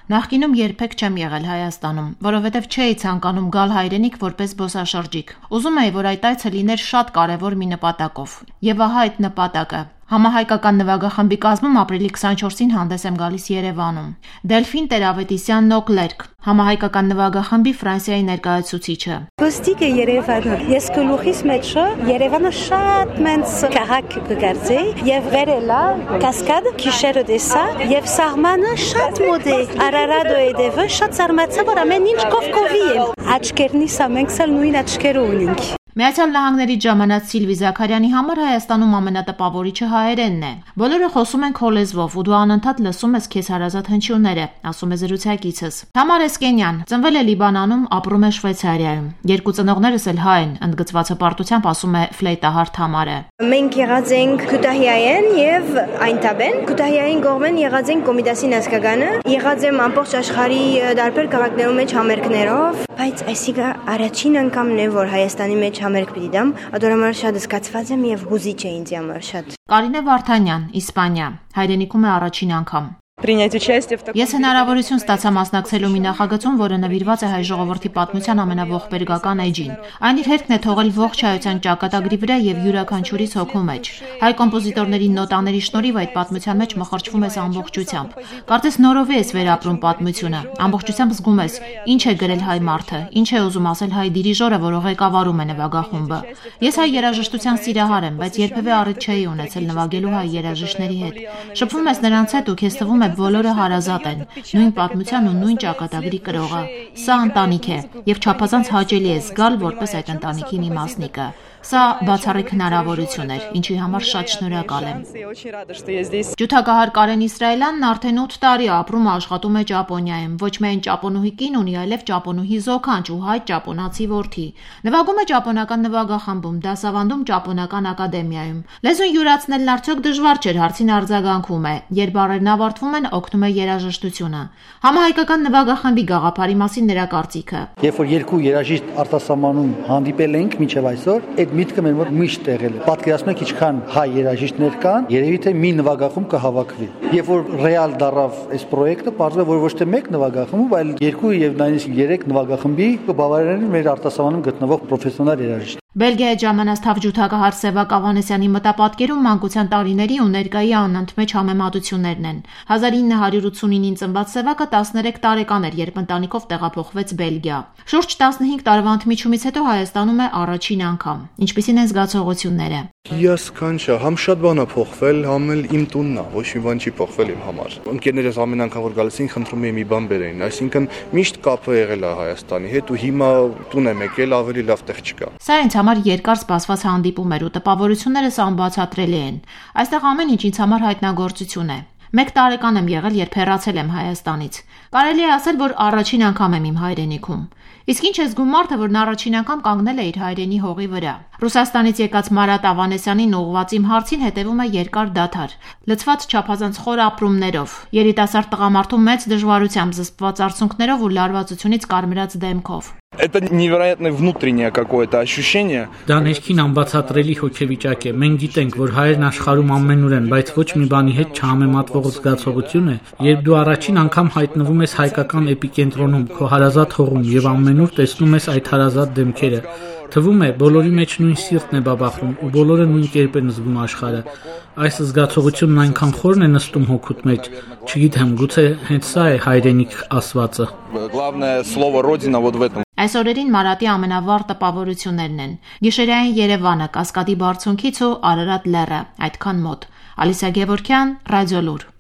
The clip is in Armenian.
Նախկինում երբեք չեմ եղել Հայաստանում, որովհետև չէի ցանկանում գալ հայրենիք որպես զբոսաշրջիկ։ Ուզում էի, որ այդ այցը լիներ շատ կարևոր մի նպատակով։ Եվ ահա այդ նպատակը։ Համահայկական նվագախմբի կազմում ապրիլի 24-ին հանդես եմ գալիս Երևանում։ Դելֆին Տեր-Ավետիսյան Նոկլերկ, համահայկական նվագախմբի Ֆրանսիայի ներկայացուցիչը։ Ոստիկ է Երևանը։ Ես գլուխիս մեջը Երևանը շատ մեծ քաղաք կգործեի եւ վերելա կասկադ քիշերը դեսա եւ սահմանը շատ մոտ է։ Արարատո է դեպը շատ զարմացա, որ ամեն ինչ կովկովի է։ Աչքերնից ամենքս էլ նույն աչքերը ունենք։ Միացյալ Նահանգներից ժամանած Սիլվի Զաքարյանի համար Հայաստանում ամենատպավորիչը հայերենն է։ Բոլորը խոսում են քո լեզվով ու դու անընդհատ լսում ես քեզ հարազատ հնչյունները, ասում է զրուցակիցս։ Թամար Էսկենյան ծնվել է Լիբանանում, ապրում է Շվեյցարիայում։ Երկու ծնողներս էլ հայ են, ընդգծված հպարտությամբ ասում է ֆլեյտահար Թամարը։ Մենք եղած ենք Քութահիային եւ Այնտաբեն։ Քութահիային կողմեն եղած ենք Կոմիտասի Նասկագանը։ Եղած եմ ամբողջ աշխարհի տարբեր քաղաքներում մեջ համերգներով, բայց այսինքն առաջին անգամն է, որ Հայաստանի մեջ համերգ պիտի դամ, ադորամար շատ զգացված եմ եւ հուզիչ է ինձ համար շատ։ Կարինե Վարդանյան, Իսպանիա, հայրենիքում է առաջին անգամ։ Ես հնարավորություն ստացա մասնակցելու մի նախագծում, որը նվիրված է հայ ժողովրդի պատմության ամենաողբերգական էջին։ Այն իր հետքն է թողել ողջ հայության ճակատագրի վրա եւ յուրաքանչյուրիս հոգու մեջ։ Հայ կոմպոզիտորների նոտաների շնորհիվ այդ պատմության մեջ մխրճվում ես ամբողջությամբ։ Կարծես նորովի ես վերապրում պատմությունը։ Ամբողջությամբ զգում ես, ինչ է գրել հայ մարդը, ինչ է ուզում ասել հայ դիրիժորը, որը ղեկավարում է նվագախումբը։ Ես հայ երաժշտության սիրահար եմ, բայց երբևէ առիթ չէի ունեցել նվագելու հայ երաժիշտների հետ։ Շփվում ես նրանց հետ ու քեզ թվում է բոլորը հարազատ են, նույն պատմության ու նույն ճակատագրի կրողը։ Սա ընտանիք է եւ չափազանց հաճելի է զգալ որպես այդ ընտանիքի մի մասնիկը։ Սա բացառիկ հնարավորություն էր, ինչի համար շատ շնորհակալ եմ։ Ջութակահար Կարեն Իսրայելյանն արդեն 8 տարի ապրում ու աշխատում է Ճապոնիայում։ Ոչ միայն ճապոնուհի կին ունի, այլև ճապոնուհի զոքանչ ու հայ ճապոնացի որդի։ Նվագում է ճապոնական նվագախմբում, դասավանդում ճապոնական ակադեմիայում։ Լեզուն յուրացնելն արդյոք դժվար չէր, հարցին արձագանքում է։ Երբ բառերն ավարտվում են, օգնում է երաժշտությունը։ Համահայկական նվագախմբի գաղափարի մասին նրա կարծիքը։ Երբ որ երկու երաժիշտ արտասահմանում հանդիպել ենք մինչև այսօր, այդ միտքը մեր մոտ միշտ եղել է։ Պատկերացնում եք ինչքան հայ երաժիշտներ կան, երևի թե մի նվագախումբ կհավաքվի։ Երբ որ ռեալ դառավ այս պրոյեկտը, պարզվեց, որ ոչ թե մեկ նվագախումբ, այլ երկու եւ նույնիսկ 3 նվագախմբի կբավարարեն մեր արտասահմանում գտնվող պրոֆեսիոնալ երաժիշտ։ Բելգիայի ժամանած թավ ջութակահար Սևակ Ավանեսյանի մտապատկերում մանկության տարիների ու ներկայի անընդմեջ համեմատություններն են։ 1989-ին ծնված Սևակը 13 տարեկան էր, երբ ընտանիքով տեղափոխվեց Բելգիա։ Շուրջ 15 տարվա ընդմիջումից հետո Հայաստանում է առաջին անգամ։ Ինչպիսին են զգացողությունները։ Յասքանչա, համ շատ բան է փոխվել, համ էլ իմ տունն է, ոչ մի բան չի փոխվել իմ համար։ Ընկերներս ամեն անգամ որ գալիս էին, խնդրում էին մի բան բերեին, այսինքն միշտ կապը եղել է Հայաստանի հետ ու հիմա տուն եմ եկել, ավելի լավ տեղ չկա։ Սա ինձ համար երկար սպասված հանդիպում էր ու տպավորություններս անբացատրելի են։ Այստեղ ամեն ինչ ինձ համար հայտնագործություն է։ 1 տարեկան եմ եղել, երբ հեռացել եմ Հայաստանից։ Կարելի է ասել, որ առաջին անգամ եմ իմ հայրենիքում։ Իսկ ինչ է զգում մարդը, որն առաջին անգամ կանգնել է իր հայրենի հողի վրա։ Ռուսաստանից եկած Մարատ Ավանեսյանին ուղղված իմ հարցին հետևում է երկար դադար, լցված չափազանց խոր ապրումներով, երիտասարդ տղամարդու մեծ դժվարությամբ զսպված արցունքներով ու լարվածությունից կարմրած դեմքով։ Это невероятное внутреннее какое-то ощущение. Դա ներքին անբացատրելի հոգեվիճակ է։ Մենք գիտենք, որ հայերն աշխարհում ամենուր են, բայց ոչ մի բանի հետ չհամեմատվող զգացողություն է, երբ դու առաջին անգամ հայտնվում ես հայկական էպիկենտրոնում, քո հարազատ հողում եւ ամենուր տեսնում ես այդ հարազատ դեմքերը։ Թվում է, բոլորի մեջ նույն սիրտն է բաբախում ու բոլորը նույն կերպ են զգում աշխարհը։ Այս զգացողությունն այնքան խորն է նստում հոգուտ մեջ, չգիտեմ, գուցե հենց սա է հայրենիք ասվածը։ Главное слово родина вот в этом. Այս օրերին Մարատի ամենավառ տպավորություններն են։ Գիշերային Երևանը, Կասկադի բարձունքից ու Արարատ լեռը, այդքան մոտ։ Ալիսա Գևորգյան, Ռադիոլուր։